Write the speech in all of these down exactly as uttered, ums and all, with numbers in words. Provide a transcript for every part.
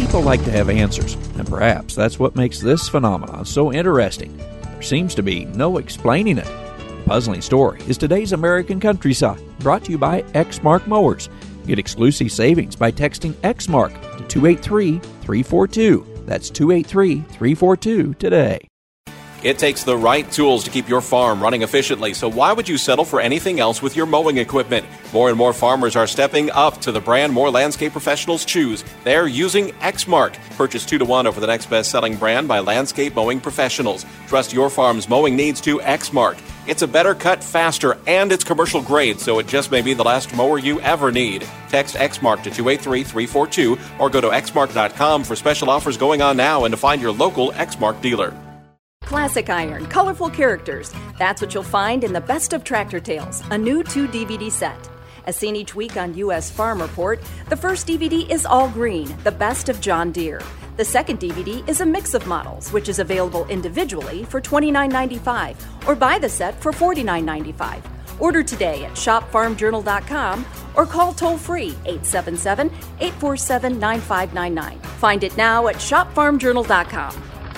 People like to have answers, and perhaps that's what makes this phenomenon so interesting. There seems to be no explaining it. The puzzling story is today's American Countryside, brought to you by Exmark Mowers. Get exclusive savings by texting Exmark to two eight three, three four two. That's two eight three, three four two today. It takes the right tools to keep your farm running efficiently, so why would you settle for anything else with your mowing equipment? More and more farmers are stepping up to the brand more landscape professionals choose. They're using Exmark. Purchase two to one over the next best-selling brand by landscape mowing professionals. Trust your farm's mowing needs to Exmark. It's a better cut, faster, and it's commercial grade, so it just may be the last mower you ever need. Text Exmark to two eight three, three four two or go to exmark dot com for special offers going on now and to find your local Exmark dealer. Classic Iron, colorful characters. That's what you'll find in the Best of Tractor Tales, a new two D V D set. As seen each week on U S Farm Report, the first D V D is all green, the best of John Deere. The second D V D is a mix of models, which is available individually for twenty-nine ninety-five or buy the set for forty-nine ninety-five. Order today at shop farm journal dot com or call toll-free eight seven seven, eight four seven, nine five nine nine. Find it now at shop farm journal dot com.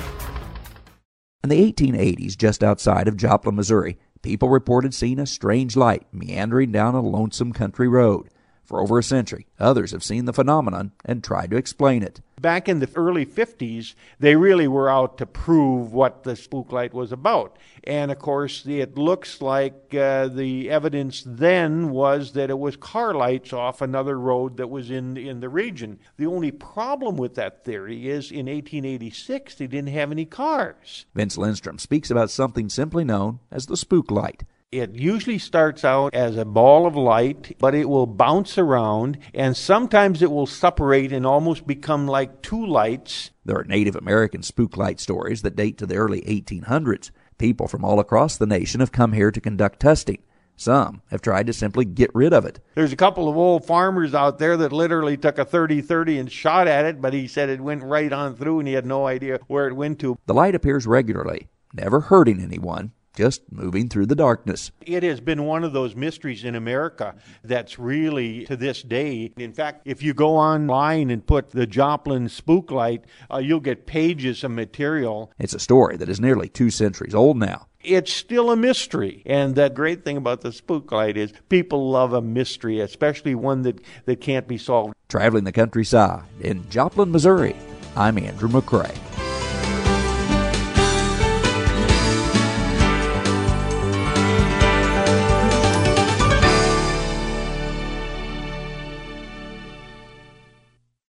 In the eighteen eighties, just outside of Joplin, Missouri, people reported seeing a strange light meandering down a lonesome country road. For over a century, others have seen the phenomenon and tried to explain it. Back in the early fifties, they really were out to prove what the spook light was about. And, of course, it looks like uh, the evidence then was that it was car lights off another road that was in, in the region. The only problem with that theory is in eighteen eighty-six, they didn't have any cars. Vince Lindstrom speaks about something simply known as the spook light. It usually starts out as a ball of light, but it will bounce around, and sometimes it will separate and almost become like two lights. There are Native American spook light stories that date to the early eighteen hundreds. People from all across the nation have come here to conduct testing. Some have tried to simply get rid of it. There's a couple of old farmers out there that literally took a thirty thirty and shot at it, but he said it went right on through and he had no idea where it went to. The light appears regularly, never hurting anyone, just moving through the darkness. It has been one of those mysteries in America that's really, to this day, in fact, if you go online and put the Joplin spook light, uh, you'll get pages of material. It's a story that is nearly two centuries old now. It's still a mystery. And the great thing about the spook light is people love a mystery, especially one that, that can't be solved. Traveling the countryside in Joplin, Missouri, I'm Andrew McCrae.